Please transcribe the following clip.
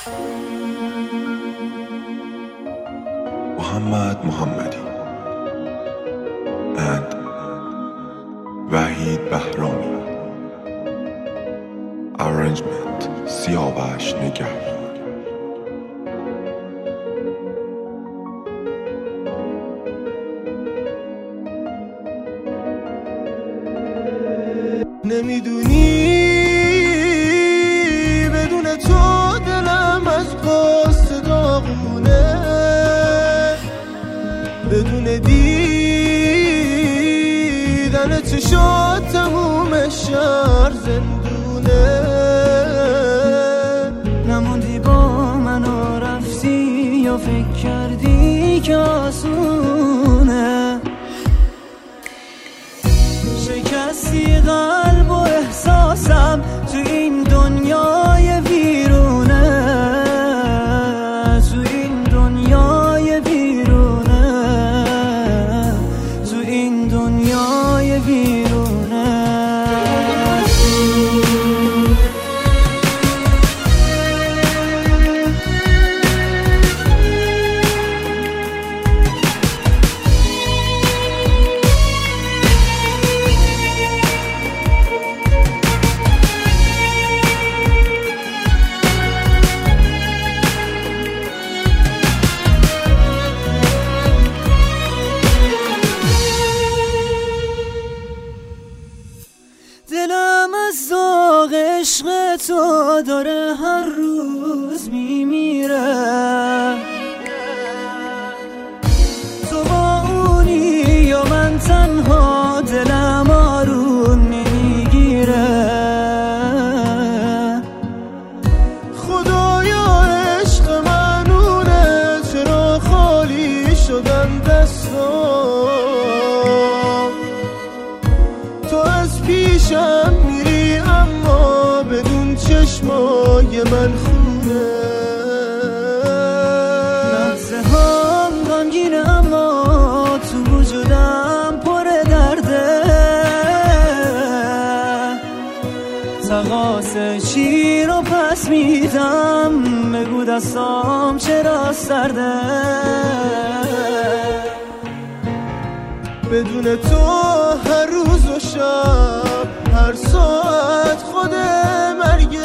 Muhammad Muhammadi and Wahid Bahrami. Arrangement Siyabash Nigahwar. نمیدونی بدون تو دلم از قصد داغونه، بدون دیدن چشات تموم شهر زندونه. نموندی با من و رفتی یا فکر کردی که آسونه، شکستی قلب و احساسم تو این دنیای ویرونه، تو این دنیای ویرونه، تو این دنیای ویرونه. دلم از داغ عشق تو داره هر روز میمیره، تو با اونی یا من تنها دلم آروم نمیگیره. خدایا عشق منونه، چرا خالی شدن دستام، تو از پیشم میری اما بدون چشمای من خونه. لحظه هم غمگینه اما تو وجودم پر درده، تقاص چی رو پس میدم بگو دستام چرا سرده. بدون تو هر روز و شب هر ساعت خود مرگ